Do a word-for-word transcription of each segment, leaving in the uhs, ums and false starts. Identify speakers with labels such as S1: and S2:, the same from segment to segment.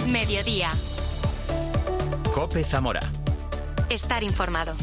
S1: Mediodía.
S2: COPE Zamora.
S1: Estar informado.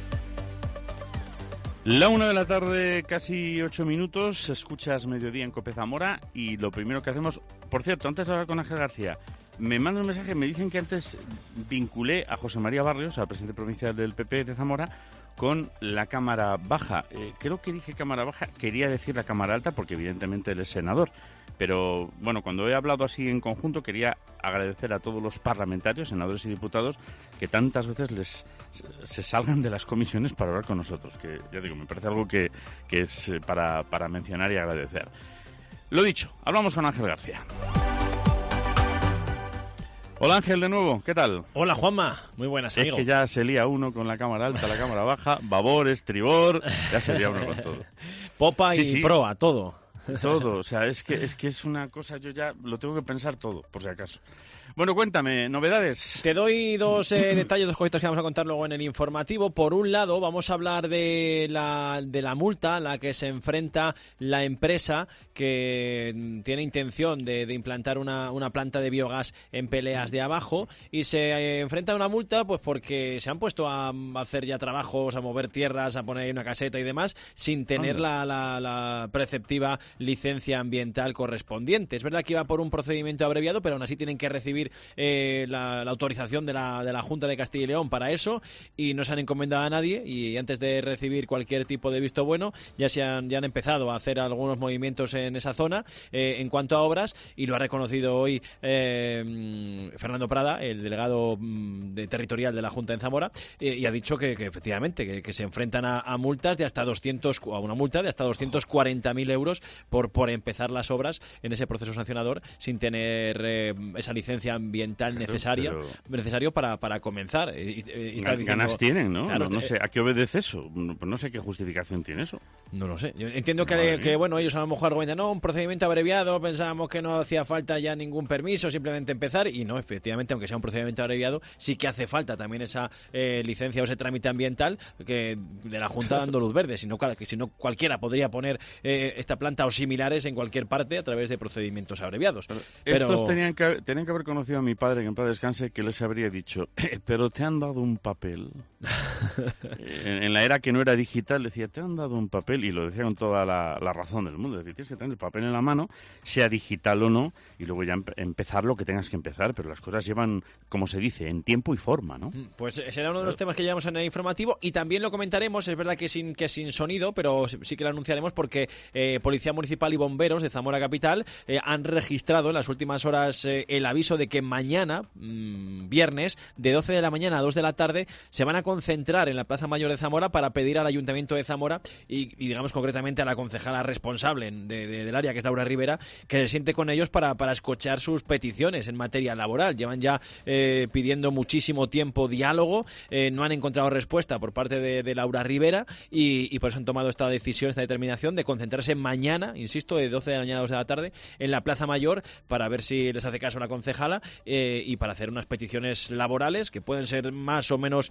S3: La una de la tarde, casi ocho minutos, escuchas Mediodía en COPE Zamora y lo primero que hacemos... Por cierto, antes de hablar con Ángel García, me mandan un mensaje, me dicen que antes vinculé a José María Barrios, al presidente provincial del P P de Zamora, con la Cámara Baja. Eh, creo que dije Cámara Baja, quería decir la Cámara Alta porque evidentemente él es senador. Pero bueno, cuando he hablado así en conjunto quería agradecer a todos los parlamentarios, senadores y diputados que tantas veces les se salgan de las comisiones para hablar con nosotros. Que ya digo, me parece algo que, que es para, para mencionar y agradecer. Lo dicho, hablamos con Ángel García. Hola Ángel, de nuevo, ¿qué tal?
S4: Hola Juanma, muy buenas, amigo.
S3: Es que ya se lía uno con la cámara alta, la cámara baja, babor, estribor, ya se lía uno con todo.
S4: Popa
S3: sí,
S4: y
S3: sí.
S4: proa, todo.
S3: Todo, o sea, es que, es que es una cosa, yo ya lo tengo que pensar todo, por si acaso. Bueno, cuéntame, novedades.
S4: Te doy dos eh, detalles, dos cositas que vamos a contar luego en el informativo. Por un lado, vamos a hablar de la, de la multa a la que se enfrenta la empresa que tiene intención de, de implantar una, una planta de biogás en Peleas de Abajo y se eh, enfrenta a una multa pues porque se han puesto a, a hacer ya trabajos, a mover tierras, a poner ahí una caseta y demás, sin tener la, la, la preceptiva licencia ambiental correspondiente. Es verdad que iba por un procedimiento abreviado, pero aún así tienen que recibir eh, la, la autorización de la, de la Junta de Castilla y León para eso y no se han encomendado a nadie y antes de recibir cualquier tipo de visto bueno ya se han, ya han empezado a hacer algunos movimientos en esa zona eh, en cuanto a obras y lo ha reconocido hoy eh, Fernando Prada, el delegado de territorial de la Junta en Zamora eh, y ha dicho que, que efectivamente que, que se enfrentan a, a multas de hasta doscientos, a una multa de hasta doscientos cuarenta mil euros por, por empezar las obras en ese proceso sancionador sin tener eh, esa licencia ambiental claro, necesaria pero... necesario para, para comenzar. Y, y
S3: Gan, diciendo, ganas tienen, ¿no?
S4: Claro,
S3: no, no sé, ¿a qué obedece eso? No, no sé qué justificación tiene eso.
S4: No lo sé. Yo entiendo que, que, bueno, ellos a lo mejor argumentan, no, un procedimiento abreviado, pensábamos que no hacía falta ya ningún permiso, simplemente empezar, y no, efectivamente, aunque sea un procedimiento abreviado, sí que hace falta también esa eh, licencia o ese trámite ambiental que de la Junta dando luz verde, si no, que si no cualquiera podría poner eh, esta planta o similares en cualquier parte a través de procedimientos abreviados.
S3: Pero,
S4: pero...
S3: Estos tenían que, tenían que haber conocido a mi padre, que en paz descanse, que les habría dicho, eh, pero te han dado un papel. en, en la era que no era digital, decía, te han dado un papel, y lo decía con toda la, la razón del mundo, decir, tienes que tener el papel en la mano, sea digital o no, y luego ya empe- empezar lo que tengas que empezar, pero las cosas llevan, como se dice, en tiempo y forma, ¿no?
S4: Pues será uno de los temas que llevamos en el informativo, y también lo comentaremos, es verdad que sin, que sin sonido, pero sí que lo anunciaremos porque eh, Policía Municipal y Bomberos de Zamora Capital eh, han registrado en las últimas horas eh, el aviso de que mañana, mmm, viernes, de doce de la mañana a dos de la tarde, se van a concentrar en la Plaza Mayor de Zamora para pedir al Ayuntamiento de Zamora y, y digamos concretamente a la concejala responsable de, de, del área, que es Laura Rivera, que se siente con ellos para, para escuchar sus peticiones en materia laboral. Llevan ya eh, pidiendo muchísimo tiempo diálogo, eh, no han encontrado respuesta por parte de, de Laura Rivera y, y por eso han tomado esta decisión, esta determinación de concentrarse mañana, insisto, de doce de la mañana a dos de la tarde en la Plaza Mayor para ver si les hace caso la concejala eh, y para hacer unas peticiones laborales que pueden ser más o menos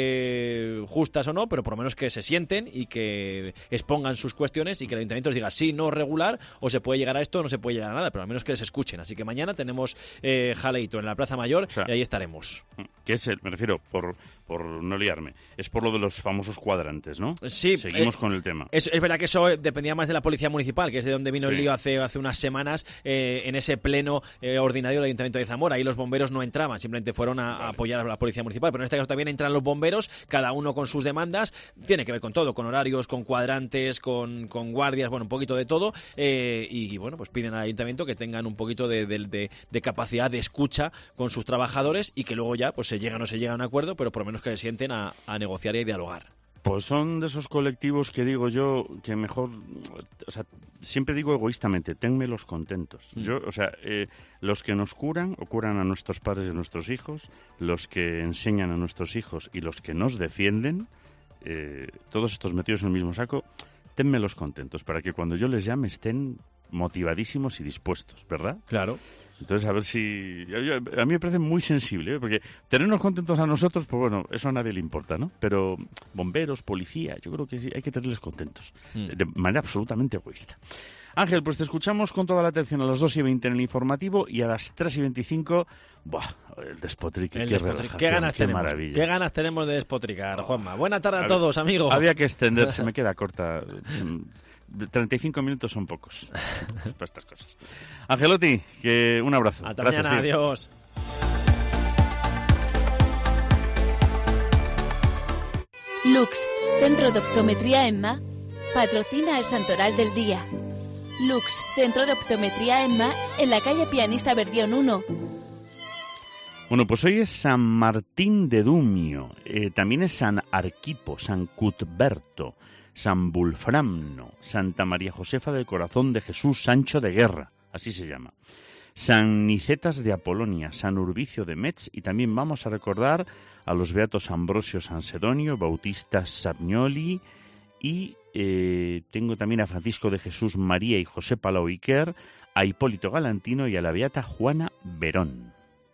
S4: eh, justas o no, pero por lo menos que se sienten y que expongan sus cuestiones y que el ayuntamiento les diga sí, no, regular, o se puede llegar a esto o no se puede llegar a nada, pero al menos que les escuchen. Así que mañana tenemos eh, jaleito en la Plaza Mayor, o sea, y ahí estaremos.
S3: ¿Qué es el? Me refiero, por, por no liarme, es por lo de los famosos cuadrantes, ¿no?
S4: Sí.
S3: Seguimos
S4: eh,
S3: con el tema.
S4: Es, es verdad que eso dependía más de la Policía Municipal, que es de donde vino sí. el lío hace, hace unas semanas eh, en ese pleno eh, ordinario del Ayuntamiento de Zamora. Ahí los bomberos no entraban, simplemente fueron a, vale. a apoyar a la Policía Municipal. Pero en este caso también entran los bomberos, cada uno con sus demandas. Tiene que ver con todo, con horarios, con cuadrantes, con, con guardias, bueno, un poquito de todo. Eh, y bueno, pues piden al Ayuntamiento que tengan un poquito de, de, de, de capacidad de escucha con sus trabajadores y que luego ya pues se llega o no se llega a un acuerdo, pero por lo menos que se sienten a, a negociar y a dialogar.
S3: Pues son de esos colectivos que digo yo que mejor, o sea, siempre digo egoístamente, ténmelos contentos. Mm. Yo, o sea, eh, los que nos curan o curan a nuestros padres y a nuestros hijos, los que enseñan a nuestros hijos y los que nos defienden, eh, todos estos metidos en el mismo saco, ténmelos contentos para que cuando yo les llame estén motivadísimos y dispuestos, ¿verdad?
S4: Claro.
S3: Entonces, a ver si... yo- yo- a mí me parece muy sensible, ¿eh? Porque tenernos contentos a nosotros, pues bueno, eso a nadie le importa, ¿no? Pero bomberos, policía, yo creo que sí, hay que tenerles contentos,
S4: Mm.
S3: de manera absolutamente egoísta. Ángel, pues te escuchamos con toda la atención a las dos y veinte en el informativo y a las tres y veinticinco, ¡buah! El despotrique,
S4: El
S3: qué
S4: despotrique.
S3: relajación,
S4: ¿Qué ganas
S3: qué
S4: tenemos?
S3: maravilla.
S4: ¿Qué ganas tenemos de despotricar, Juanma? Buena tarde a
S3: Había-
S4: todos, amigos.
S3: Había que extender, se me queda corta. Se- de treinta y cinco minutos son pocos para estas cosas. Angelotti, que un abrazo.
S4: Hasta
S3: Gracias,
S4: mañana,
S3: tío.
S4: adiós.
S5: Lux, Centro de Optometría EMMA, patrocina el Santoral del Día. Lux, Centro de Optometría EMMA, en la calle Pianista Verdión uno.
S3: Bueno, pues hoy es San Martín de Dumio, eh, también es San Arquipo, San Cuthberto, San Bulframno, Santa María Josefa del Corazón de Jesús Sancho de Guerra, así se llama. San Nicetas de Apolonia, San Urbicio de Metz, y también vamos a recordar a los beatos Ambrosio San Sedonio, Bautista Savignoli, y eh, tengo también a Francisco de Jesús María y José Palau Iker, a Hipólito Galantino y a la beata Juana Verón.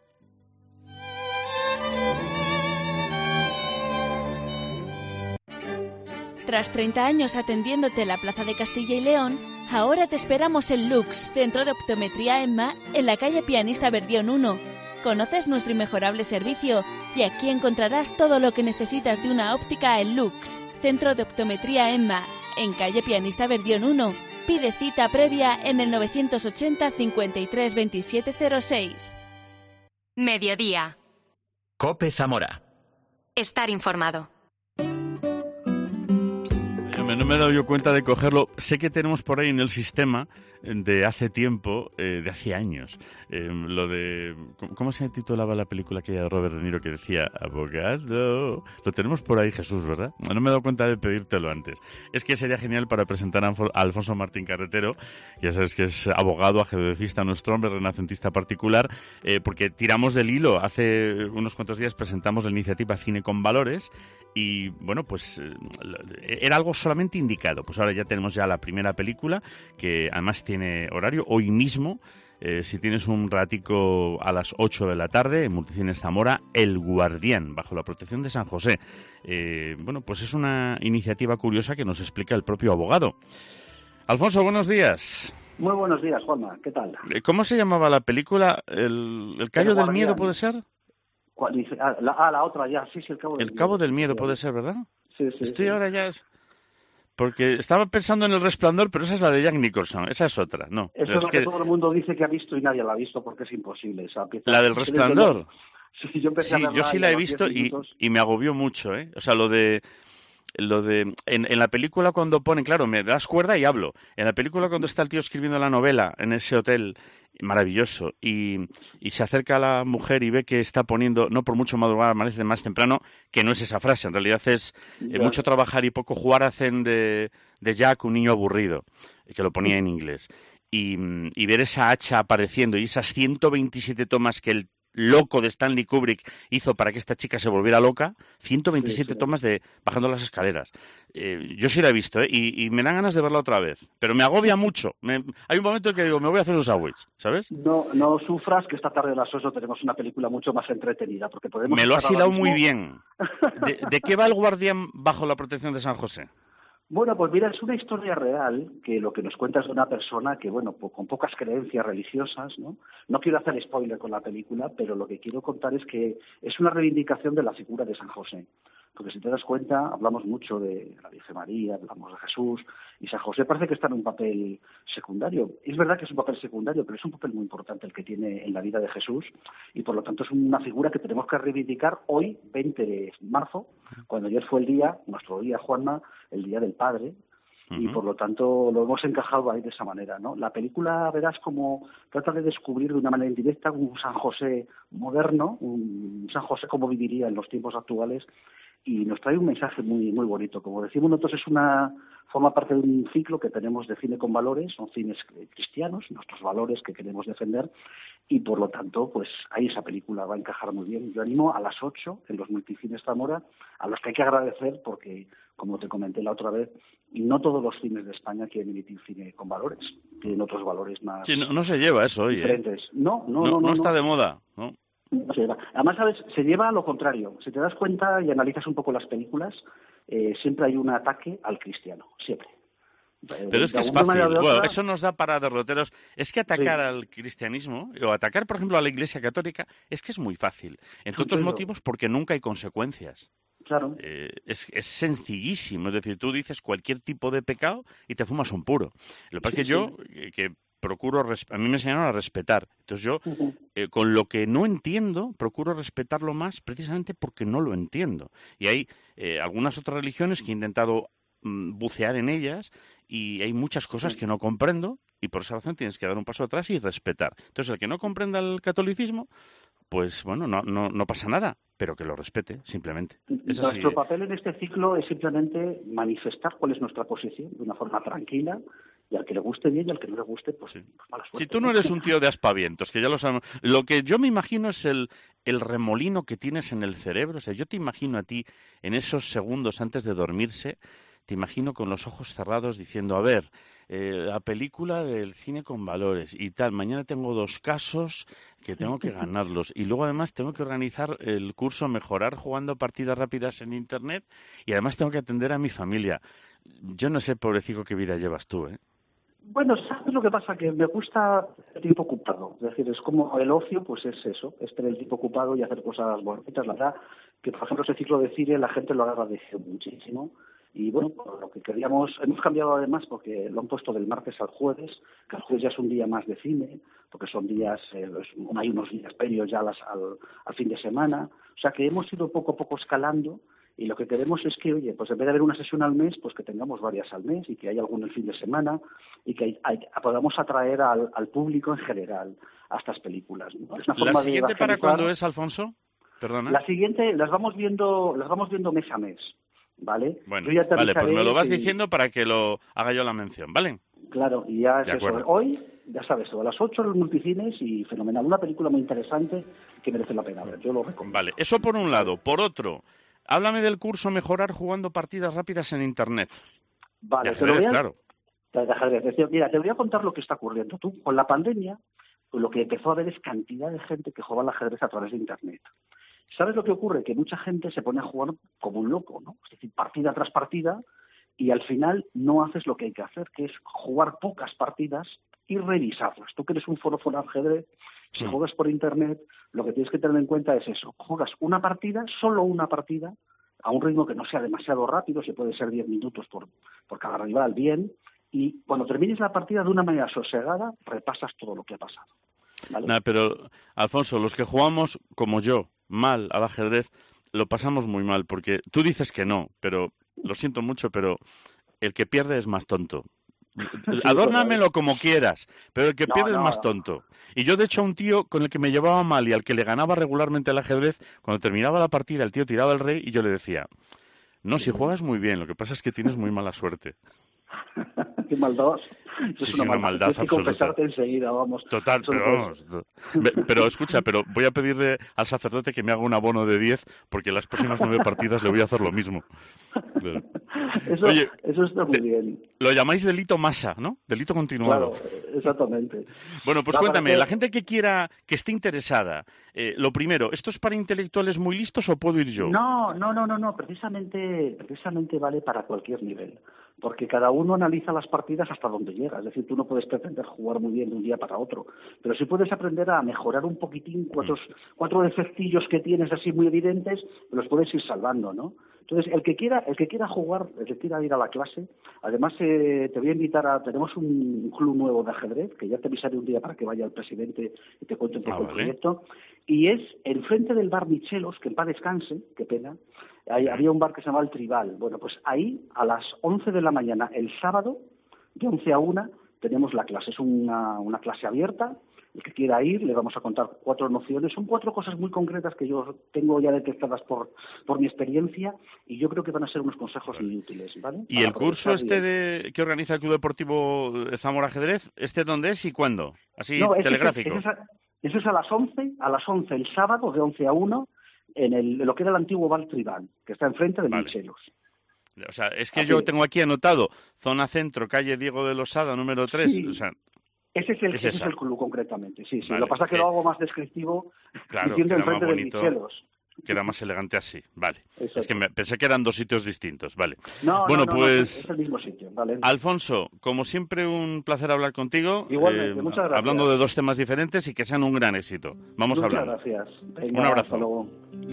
S5: Tras treinta años atendiéndote en la Plaza de Castilla y León, ahora te esperamos en Lux, Centro de Optometría EMMA, en la calle Pianista Verdión uno. Conoces nuestro inmejorable servicio y aquí encontrarás todo lo que necesitas de una óptica en Lux, Centro de Optometría EMMA, en calle Pianista Verdión uno. Pide cita previa en el novecientos ochenta cincuenta y tres veintisiete cero seis.
S1: Mediodía.
S2: Cope Zamora.
S1: Estar informado.
S3: Me- No me he dado yo cuenta de cogerlo. Sé que tenemos por ahí en el sistema de hace tiempo, eh, de hace años, eh, lo de... ¿cómo- ¿Cómo se titulaba la película aquella de Robert De Niro que decía abogado? Lo tenemos por ahí, Jesús, ¿verdad? No me he dado cuenta de pedírtelo antes. Es que sería genial para presentar a Anfo- a Alfonso Martín Carretero, ya sabes que es abogado, ajedrecista, nuestro hombre renacentista particular, eh, porque tiramos del hilo. Hace unos cuantos días presentamos la iniciativa Cine con Valores y, bueno, pues eh, era algo solamente indicado. Pues ahora ya tenemos ya la primera película, que además tiene horario hoy mismo. Eh, si tienes un ratico a las ocho de la tarde, en Multicines Zamora, El Guardián, bajo la protección de San José. Eh, bueno, pues es una iniciativa curiosa que nos explica el propio abogado. Alfonso, buenos días.
S6: Muy buenos días, Juanma. ¿Qué tal?
S3: Eh, ¿Cómo se llamaba la película? ¿El, el Callo
S6: El
S3: del
S6: Guardián.
S3: Miedo puede ser?
S6: ¿Cuál dice? Ah, la, ah, la otra ya, sí, sí, el Cabo del
S3: El Cabo del Miedo
S6: Sí,
S3: puede ser, ¿verdad?
S6: Sí, sí.
S3: Estoy
S6: sí.
S3: ahora ya... es- Porque estaba pensando en El Resplandor, pero esa es la de Jack Nicholson. Esa es otra, no.
S6: Eso
S3: Es
S6: es lo que...
S3: que
S6: todo el mundo dice que ha visto y nadie la ha visto porque es imposible. Esa pieza.
S3: la del
S6: Sí,
S3: Resplandor.
S6: Sí, yo empecé
S3: Sí,
S6: a verla
S3: yo sí
S6: y
S3: la
S6: a
S3: he
S6: los
S3: visto
S6: diez
S3: y,
S6: minutos-
S3: y me agobió mucho, ¿eh? O sea, lo de... Lo de en, en la película cuando ponen, claro, me das cuerda y hablo. En la película cuando está el tío escribiendo la novela en ese hotel maravilloso y, y se acerca a la mujer y ve que está poniendo, no por mucho madrugar amanece más temprano, que no es esa frase, en realidad es eh,
S6: Ya.
S3: mucho trabajar y poco jugar, hacen de, de Jack un niño aburrido, que lo ponía en inglés. Y, mm, y ver esa hacha apareciendo y esas ciento veintisiete tomas que el loco de Stanley Kubrick hizo para que esta chica se volviera loca, ciento veintisiete
S6: Sí, sí.
S3: tomas de bajando las escaleras. Eh, yo sí la he visto, ¿eh? y, y me dan ganas de verla otra vez, pero me agobia mucho. Me- hay un momento en que digo, me voy a hacer un sándwich, ¿sabes?
S6: No, no sufras que esta tarde a las ocho tenemos una película mucho más entretenida porque podemos...
S3: Me lo has
S6: estar ahora
S3: hilado muy
S6: mismo-
S3: bien. ¿De, de qué va el guardián bajo la protección de San José?
S6: Bueno, pues mira, es una historia real que lo que nos cuenta es de una persona que, bueno, po- con pocas creencias religiosas, ¿no? No quiero hacer spoiler con la película, pero lo que quiero contar es que es una reivindicación de la figura de San José. Porque si te das cuenta, hablamos mucho de la Virgen María, hablamos de Jesús, y San José parece que está en un papel secundario. Es verdad que es un papel secundario, pero es un papel muy importante el que tiene en la vida de Jesús, y por lo tanto es una figura que tenemos que reivindicar hoy, veinte de marzo, cuando ayer fue el día, nuestro día, Juanma, el Día del Padre, y
S3: Ujú.
S6: por lo tanto lo hemos encajado ahí de esa manera, ¿no? La película, verás, como trata de descubrir de una manera indirecta un San José moderno, un San José como viviría en los tiempos actuales, y nos trae un mensaje muy muy bonito. Como decimos nosotros, es una forma parte de un ciclo que tenemos de cine con valores, son cines cristianos, nuestros valores que queremos defender, y por lo tanto, pues ahí esa película va a encajar muy bien. Yo animo a las ocho en los multicines Zamora, a los que hay que agradecer porque, como te comenté la otra vez, no todos los cines de España quieren emitir cine con valores, tienen otros valores más
S3: sí, no, no se lleva eso hoy,
S6: diferentes.
S3: ¿eh?
S6: No, no,
S3: no,
S6: no, no,
S3: no está
S6: no.
S3: de moda, ¿no?
S6: No se lleva. Además, ¿sabes? Se lleva a lo contrario. Si te das cuenta y analizas un poco las películas, eh, siempre hay un ataque al cristiano, siempre.
S3: Pero es que es fácil. Bueno, eso nos da para derroteros. Es que atacar sí. al cristianismo, o atacar, por ejemplo, a la Iglesia Católica, es que es muy fácil. Entre otros motivos, porque nunca hay consecuencias.
S6: Claro.
S3: Eh, es, es sencillísimo. Es decir, tú dices cualquier tipo de pecado y te fumas un puro. Lo que pasa es que yo, eh, que procuro, a mí me enseñaron a respetar. Entonces yo, uh-huh. eh, con lo que no entiendo, procuro respetarlo más precisamente porque no lo entiendo. Y hay eh, algunas otras religiones que he intentado mm, bucear en ellas y hay muchas cosas que no comprendo y por esa razón tienes que dar un paso atrás y respetar. Entonces el que no comprenda el catolicismo, pues bueno, no, no, no pasa nada, pero que lo respete, simplemente. Es
S6: Nuestro
S3: así.
S6: papel en este ciclo es simplemente manifestar cuál es nuestra posición de una forma tranquila. Y al que le guste bien y al que no le guste, pues,
S3: sí.
S6: pues mala suerte.
S3: Si tú no eres un tío de aspavientos, que ya lo sabemos. Lo que yo me imagino es el, el remolino que tienes en el cerebro. O sea, yo te imagino a ti en esos segundos antes de dormirse, te imagino con los ojos cerrados diciendo, a ver, eh, la película del cine con valores y tal, mañana tengo dos casos que tengo que ganarlos y luego además tengo que organizar el curso Mejorar jugando partidas rápidas en Internet y además tengo que atender a mi familia. Yo no sé, pobrecito, qué vida llevas tú, ¿eh?
S6: Bueno, ¿sabes lo que pasa? Que me gusta el tiempo ocupado. Es decir, es como el ocio, pues es eso, es tener el tiempo ocupado y hacer cosas bonitas. La verdad que, por ejemplo, ese ciclo de cine la gente lo ha agradecido muchísimo. Y bueno, por lo que queríamos, hemos cambiado además porque lo han puesto del martes al jueves, que el jueves ya es un día más de cine, porque son días, eh, hay unos días previos ya las, al, al fin de semana. O sea que hemos ido poco a poco escalando. Y lo que queremos es que, oye, pues en vez de haber una sesión al mes, pues que tengamos varias al mes y que haya alguna el fin de semana y que hay, hay, podamos atraer al, al público en general a estas películas, ¿no? Es una forma
S3: ¿La siguiente
S6: de
S3: para cuándo es, Alfonso? Perdona.
S6: La siguiente las vamos viendo, las vamos viendo mes a mes, ¿vale?
S3: Bueno, yo ya te vale, pues me lo vas que... diciendo para que lo haga yo la mención, ¿vale?
S6: Claro, y ya es eso. Hoy, ya sabes, a las ocho en los multicines y fenomenal. Una película muy interesante que merece la pena ver, yo lo recomiendo.
S3: Vale, eso por un lado. Por otro, háblame del curso Mejorar jugando partidas rápidas en Internet.
S6: Vale,
S3: de ajedrez,
S6: te lo voy a...
S3: claro.
S6: De ajedrez. Mira, te voy a contar lo que está ocurriendo. Tú, con la pandemia, pues lo que empezó a haber es cantidad de gente que juega al ajedrez a través de Internet. ¿Sabes lo que ocurre? Que mucha gente se pone a jugar como un loco, ¿no? Es decir, partida tras partida, y al final no haces lo que hay que hacer, que es jugar pocas partidas y revisarlas. Tú que eres un forofo de ajedrez, si juegas por Internet, lo que tienes que tener en cuenta es eso. Juegas una partida, solo una partida, a un ritmo que no sea demasiado rápido, si puede ser diez minutos por, por cada rival, bien, y cuando termines la partida de una manera sosegada, repasas todo lo que ha pasado. ¿Vale?
S3: Nah, pero, Alfonso, los que jugamos, como yo, mal al ajedrez, lo pasamos muy mal, porque tú dices que no, pero lo siento mucho, pero el que pierde es más tonto. Adórnamelo como quieras, pero el que
S6: no,
S3: pierde
S6: no,
S3: es más
S6: no.
S3: tonto. Y yo, de hecho, a un tío con el que me llevaba mal y al que le ganaba regularmente el ajedrez, cuando terminaba la partida, el tío tiraba el rey y yo le decía, no, si juegas muy bien, lo que pasa es que tienes muy mala suerte.
S6: Qué maldad.
S3: Sí,
S6: es
S3: sí, una maldad
S6: Tienes que
S3: absoluta.
S6: confesarte enseguida, vamos.
S3: Total, pero vamos. Pero escucha, pero voy a pedirle al sacerdote que me haga un abono de diez, porque las próximas nueve partidas le voy a hacer lo mismo.
S6: Eso,
S3: Oye,
S6: eso está muy
S3: de,
S6: bien.
S3: Lo llamáis delito masa, ¿no? Delito continuado.
S6: Claro, exactamente.
S3: Bueno, pues
S6: no,
S3: cuéntame,
S6: que...
S3: la gente que quiera, que esté interesada, eh, lo primero, ¿esto es para intelectuales muy listos o puedo ir yo?
S6: No, no, no, no, no, precisamente, precisamente vale para cualquier nivel. Porque cada uno analiza las partidas hasta donde llega. Es decir, tú no puedes pretender jugar muy bien de un día para otro. Pero sí puedes aprender a mejorar un poquitín cuatro, cuatro defectillos que tienes así muy evidentes, los puedes ir salvando, ¿no? Entonces, el que quiera, el que quiera jugar, el que quiera ir a la clase, además eh, te voy a invitar a, tenemos un club nuevo de ajedrez, que ya te avisaré un día para que vaya el presidente y te cuente un poco ah, vale. el proyecto, y es enfrente del bar Michelos, que en paz descanse, qué pena, ahí, había un bar que se llamaba El Tribal. Bueno, pues ahí a las once de la mañana, el sábado, de once a una, tenemos la clase, es una, una clase abierta, el que quiera ir, le vamos a contar cuatro nociones. Son cuatro cosas muy concretas que yo tengo ya detectadas por, por mi experiencia y yo creo que van a ser unos consejos muy útiles, ¿vale?
S3: ¿Y el curso este de, que organiza el Club Deportivo Zamora Ajedrez, este dónde es y cuándo? Así, no, telegráfico.
S6: Ese es, ese es, a, ese es a las once, a las once el sábado, de once a una, en, el, en lo que era el antiguo Val Tribán, que está enfrente de vale. Michelos.
S3: O sea, es que Así yo es. tengo aquí anotado, zona centro, calle Diego de Losada, número tres, sí. o sea...
S6: Ese es el,
S3: es,
S6: ese es el club, concretamente, sí, sí.
S3: Vale,
S6: lo que pasa es que
S3: sí.
S6: lo hago más descriptivo,
S3: claro,
S6: diciendo enfrente de Michelos.
S3: Que era más elegante así, vale.
S6: Exacto.
S3: Es que me, pensé que eran dos sitios distintos, vale.
S6: No,
S3: bueno,
S6: no, no,
S3: pues,
S6: no, es el mismo sitio, vale.
S3: Alfonso, como siempre, un placer hablar contigo.
S6: Igualmente, eh, muchas gracias.
S3: Hablando de dos temas diferentes y que sean un gran éxito. Vamos
S6: muchas
S3: hablando.
S6: Muchas gracias. Venga,
S3: un abrazo.
S6: Hasta luego.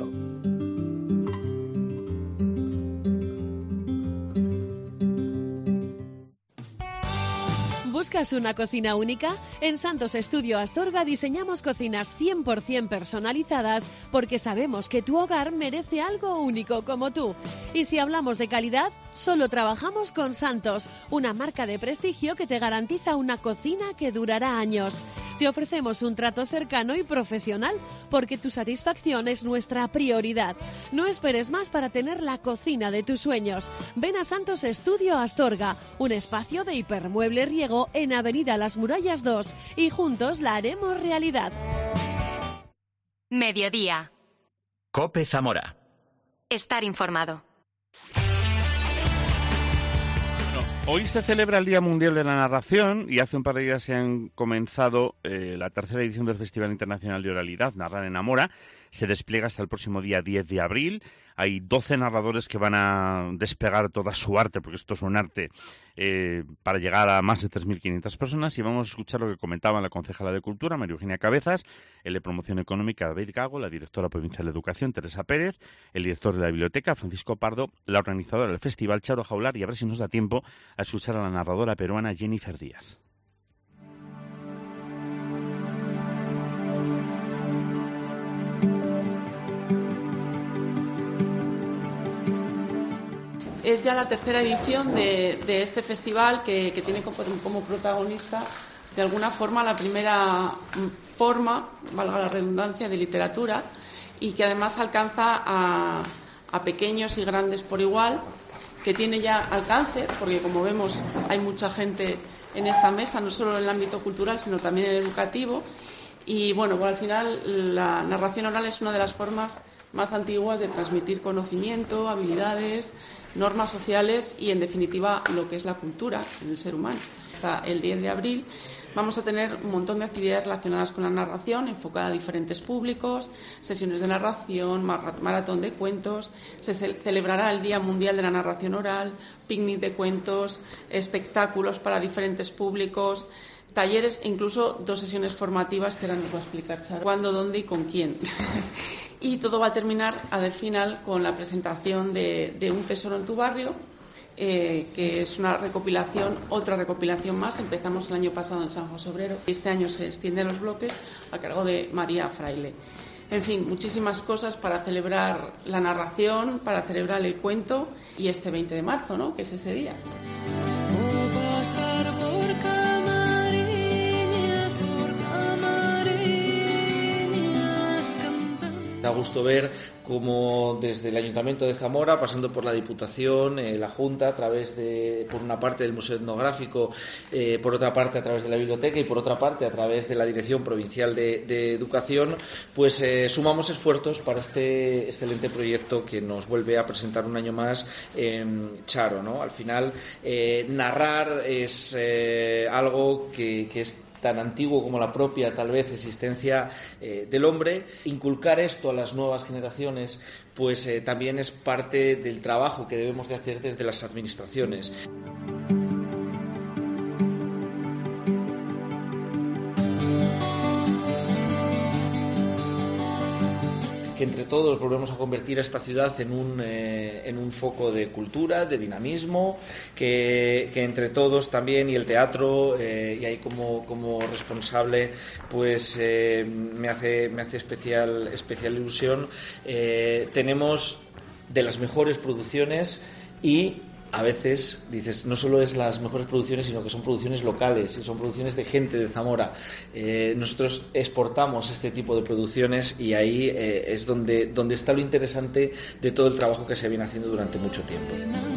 S7: ¿Buscas una cocina única? En Santos Estudio Astorga diseñamos cocinas cien por ciento personalizadas porque sabemos que tu hogar merece algo único como tú. Y si hablamos de calidad, solo trabajamos con Santos, una marca de prestigio que te garantiza una cocina que durará años. Te ofrecemos un trato cercano y profesional porque tu satisfacción es nuestra prioridad. No esperes más para tener la cocina de tus sueños. Ven a Santos Estudio Astorga, un espacio de hipermueble riego en Avenida Las Murallas dos, y juntos la haremos realidad.
S1: Mediodía.
S2: COPE Zamora.
S1: Estar informado.
S3: Hoy se celebra el Día Mundial de la Narración y hace un par de días se han comenzado eh, la tercera edición del Festival Internacional de Oralidad, Narrar Enamora. Se despliega hasta el próximo día diez de abril. Hay doce narradores que van a despegar toda su arte, porque esto es un arte, eh, para llegar a más de tres mil quinientas personas. Y vamos a escuchar lo que comentaba la concejala de Cultura, María Eugenia Cabezas, el de Promoción Económica, David Gago, la directora provincial de Educación, Teresa Pérez, el director de la biblioteca, Francisco Pardo, la organizadora del festival, Charo Jaular, y a ver si nos da tiempo a escuchar a la narradora peruana Jennifer Díaz.
S8: Es ya la tercera edición de, de este festival que, que tiene como, como protagonista, de alguna forma, la primera forma, valga la redundancia, de literatura, y que además alcanza a, a pequeños y grandes por igual, que tiene ya alcance, porque como vemos hay mucha gente en esta mesa, no solo en el ámbito cultural, sino también en el educativo. Y bueno, pues al final la narración oral es una de las formas más antiguas de transmitir conocimiento, habilidades, normas sociales y, en definitiva, lo que es la cultura en el ser humano. Hasta el diez de abril vamos a tener un montón de actividades relacionadas con la narración, enfocada a diferentes públicos, sesiones de narración, maratón de cuentos, se celebrará el Día Mundial de la Narración Oral, picnic de cuentos, espectáculos para diferentes públicos, talleres e incluso dos sesiones formativas que ahora nos va a explicar Charo, cuándo, dónde y con quién. Y todo va a terminar al final con la presentación de, de Un tesoro en tu barrio, eh, que es una recopilación, otra recopilación más. Empezamos el año pasado en San José Obrero. Este año se extiende a los bloques a cargo de María Fraile. En fin, muchísimas cosas para celebrar la narración, para celebrar el cuento y este veinte de marzo, ¿no?, que es ese día.
S9: Da gusto ver cómo desde el Ayuntamiento de Zamora, pasando por la Diputación, eh, la Junta, a través de, por una parte del Museo Etnográfico, eh, por otra parte a través de la Biblioteca y por otra parte a través de la Dirección Provincial de, de Educación, pues eh, sumamos esfuerzos para este excelente proyecto que nos vuelve a presentar un año más eh, Charo, ¿no? Al final, eh, narrar es eh, algo que, que es tan antiguo como la propia, tal vez, existencia eh, del hombre. Inculcar esto a las nuevas generaciones, pues eh, también es parte del trabajo que debemos de hacer desde las administraciones. Que entre todos volvemos a convertir a esta ciudad en un, eh, en un foco de cultura, de dinamismo, que, que entre todos también, y el teatro, eh, y ahí como, como responsable, pues eh, me hace, me hace especial, especial ilusión. Eh, tenemos de las mejores producciones y a veces dices, no solo es las mejores producciones, sino que son producciones locales, son producciones de gente de Zamora. Eh, nosotros exportamos este tipo de producciones y ahí eh, es donde, donde está lo interesante de todo el trabajo que se viene haciendo durante mucho tiempo.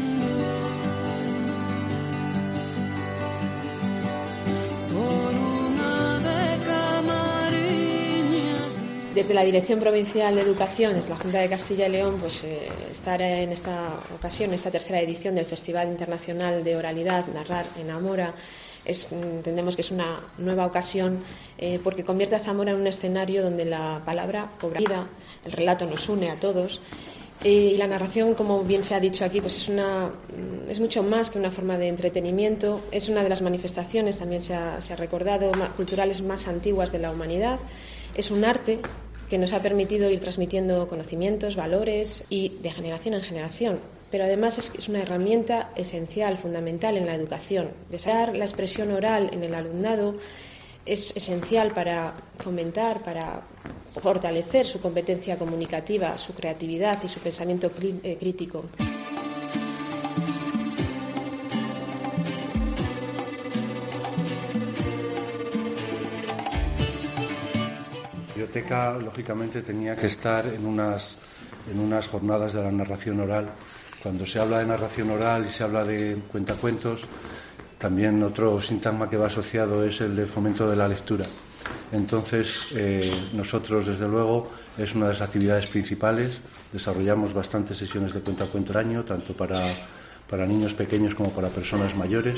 S10: Desde la Dirección Provincial de Educación, desde la Junta de Castilla y León, pues eh, estar en esta ocasión, en esta tercera edición del Festival Internacional de Oralidad, Narrar en Amora, es, entendemos que es una nueva ocasión eh, porque convierte a Zamora en un escenario donde la palabra cobra vida, el relato nos une a todos. Y la narración, como bien se ha dicho aquí, pues es, una, es mucho más que una forma de entretenimiento, es una de las manifestaciones, también se ha, se ha recordado, culturales más antiguas de la humanidad. Es un arte que nos ha permitido ir transmitiendo conocimientos, valores y de generación en generación. Pero además es, es una herramienta esencial, fundamental en la educación. Desarrollar la expresión oral en el alumnado es esencial para fomentar, para fortalecer su competencia comunicativa, su creatividad y su pensamiento crí- eh, crítico.
S11: La biblioteca, lógicamente, tenía que estar en unas, en unas jornadas de la narración oral. Cuando se habla de narración oral y se habla de cuentacuentos, también otro sintagma que va asociado es el de fomento de la lectura. Entonces, eh, nosotros, desde luego, es una de las actividades principales. Desarrollamos bastantes sesiones de cuentacuentos al año, tanto para, para niños pequeños como para personas mayores.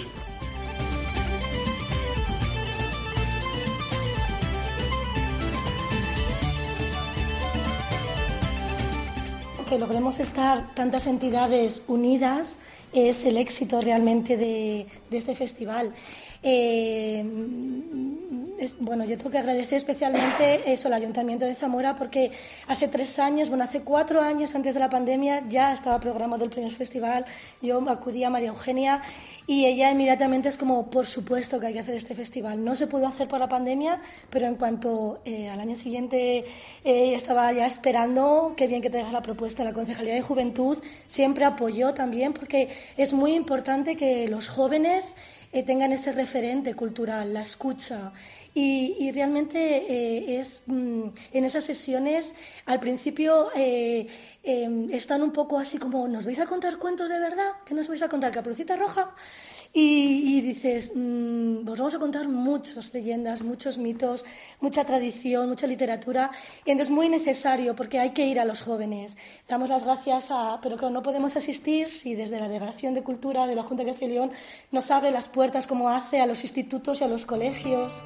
S12: Que logremos estar tantas entidades unidas es el éxito realmente de, de este festival. Eh, es, bueno, yo tengo que agradecer especialmente eso al Ayuntamiento de Zamora porque hace tres años, bueno, hace cuatro años antes de la pandemia ya estaba programado el primer festival. Yo acudí a María Eugenia y ella inmediatamente es como, por supuesto que hay que hacer este festival. No se pudo hacer por la pandemia, pero en cuanto eh, al año siguiente eh, estaba ya esperando, qué bien que traigas la propuesta. La Concejalía de Juventud siempre apoyó también porque es muy importante que los jóvenes eh, tengan ese referente cultural, la escucha. Y, y realmente eh, es mm, en esas sesiones al principio eh, eh, están un poco así como, ¿nos vais a contar cuentos de verdad? ¿Qué nos vais a contar? ¿Caperucita Roja? Y, y dices, mmm, os vamos a contar muchas leyendas, muchos mitos, mucha tradición, mucha literatura. Y entonces es muy necesario porque hay que ir a los jóvenes. Damos las gracias a... Pero claro, no podemos asistir si desde la Delegación de Cultura de la Junta de Castilla y León nos abre las puertas como hace a los institutos y a los colegios.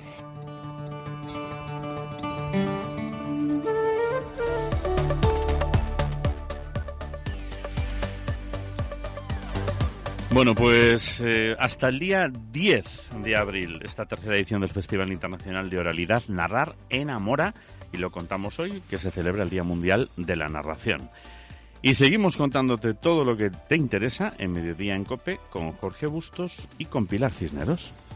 S3: Bueno, pues eh, hasta el día diez de abril, esta tercera edición del Festival Internacional de Oralidad, Narrar en Amora, y lo contamos hoy, que se celebra el Día Mundial de la Narración. Y seguimos contándote todo lo que te interesa en Mediodía en COPE con Jorge Bustos y con Pilar Cisneros.